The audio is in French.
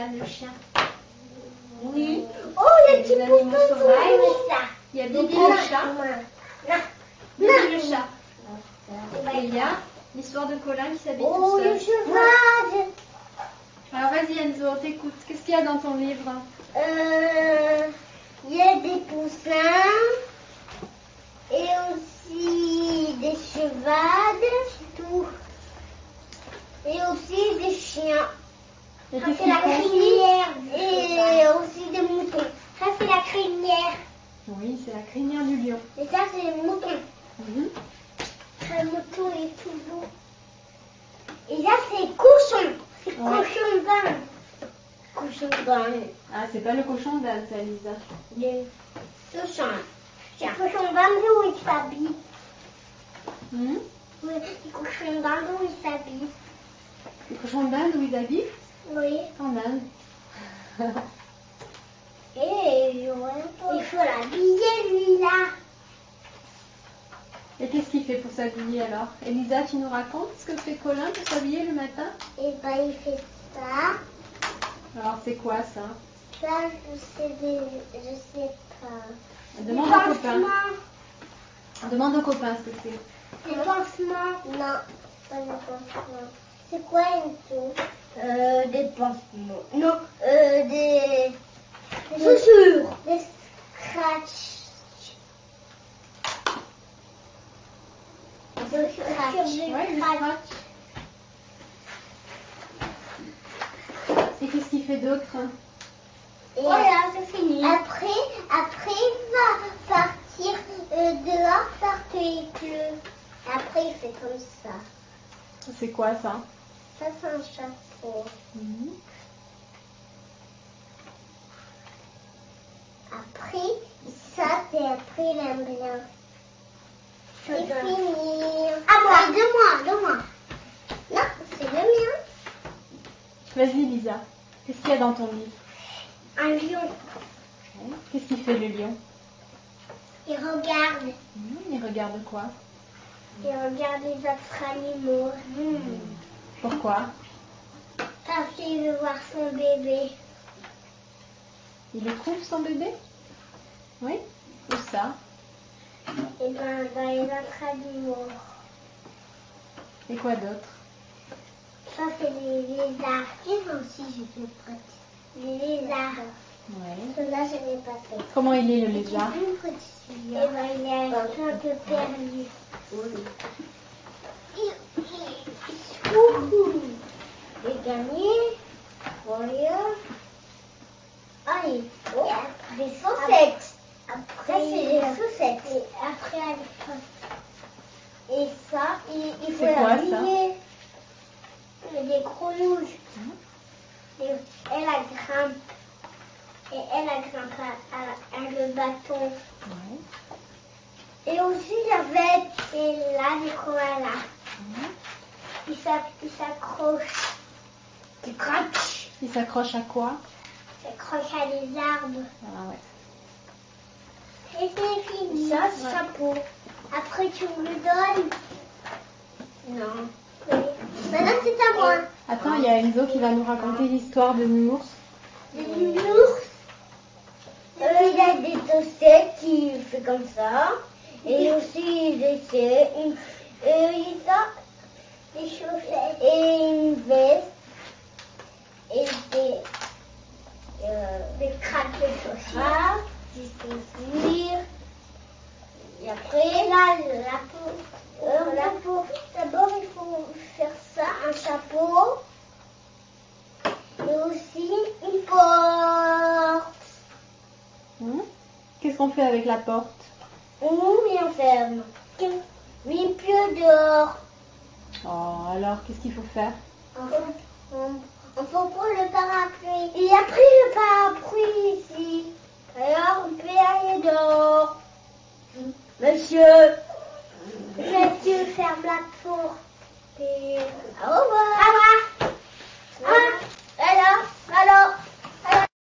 Yann, le chien? Oui. Oh, il y a des animaux sauvages. Il y a Bibi le chat. Bibi le chat. Et il y a l'histoire de Colin qui s'habille tout seul. Oh, le cheval. Alors vas-y Enzo, on t'écoute. Qu'est-ce qu'il y a dans ton livre? Il y a des poussins et aussi des chevaux, tout. Et aussi des chiens. Et Ça qu'est-ce c'est qu'ils la font? crinière. Et aussi des moutons. Ça c'est la crinière. Oui, c'est la crinière du lion. Et ça c'est le mouton. Mhm. Le mouton est tout beau. Et là c'est cochon. C'est Ouais. cochon d'Inde. Cochon d'Inde. Ah, c'est pas le cochon d'Inde, ça, Lisa. Le cochon. C'est cochon d'Inde où il s'habille. Mhm. Oui, le cochon d'Inde où il s'habille. Le cochon d'Inde où ils habitent? Oui. En Inde. Et il faut l'habiller lui-là. Et qu'est-ce qu'il fait pour s'habiller alors? Elisa, tu nous racontes ce que fait Colin pour s'habiller le matin? Et ben il fait ça. Alors c'est quoi ça? Ça, je sais pas. Demande Des au copain. pansements. Demande au copain ce que c'est. Des pansements. Non, pas des pansements. C'est quoi une tout? Des pansements. Non, des chaussures. Des scratchs. Des scratchs. Ouais, le scratch. Et qu'est-ce qu'il fait d'autre? Et voilà, c'est fini. Après, il va partir dehors parce qu'il pleut. Après, il fait comme ça. C'est quoi ça? Ça, c'est un chapeau. Mhm. Après, ça, c'est après, il aime bien. C'est fini. À moi. De moi. Non, c'est le mien. Vas-y Lisa, qu'est-ce qu'il y a dans ton livre? Un lion. Ouais. Qu'est-ce qu'il fait le lion? Il regarde. Il regarde quoi? Il regarde les autres animaux. Pourquoi? Parce qu'il veut voir son bébé. Il le trouve son bébé? Oui? Où ça? Et ben, dans les autres animaux. Et quoi d'autre? Ça, c'est les lézards. Qu'est-ce aussi, je fais prête? Les lézards. Ouais. Cela, je n'ai pas fait. Comment il est le lézard? Et ben, il est un peu perdu. J'ai gagné. Voilà. Allez, des chaussettes. Ça, c'est des chaussettes. Et après, et ça, il faut C'est quoi, l'habiller. Des grenouilles. Et elle a grimpe. Et elle a grimpé à le bâton. Ouais. Et aussi j'avais et là des koalas. Il s'accroche. Il crache. Il s'accroche à quoi? Il s'accroche à des arbres. Ah ouais. Et c'est fini. Ça, c'est chapeau. Après tu me le donnes. Non. Oui. Maintenant c'est à moi. Attends, il y a Enzo qui va nous raconter l'histoire de Nounours. Le nounours. Il a des chaussettes qui fait comme ça. Et aussi des chaussettes. Et une veste. Et des craques de chaussures. Des chaussures. Et après, là, la peau. D'abord, il faut faire ça, un chapeau. Et aussi une porte. Qu'est-ce qu'on fait avec la porte? On met enferme. Mais il pleut dehors. Oh, alors, qu'est-ce qu'il faut faire? On faut prendre le parapluie. Il a pris le parapluie ici. Alors on peut aller dehors. Monsieur,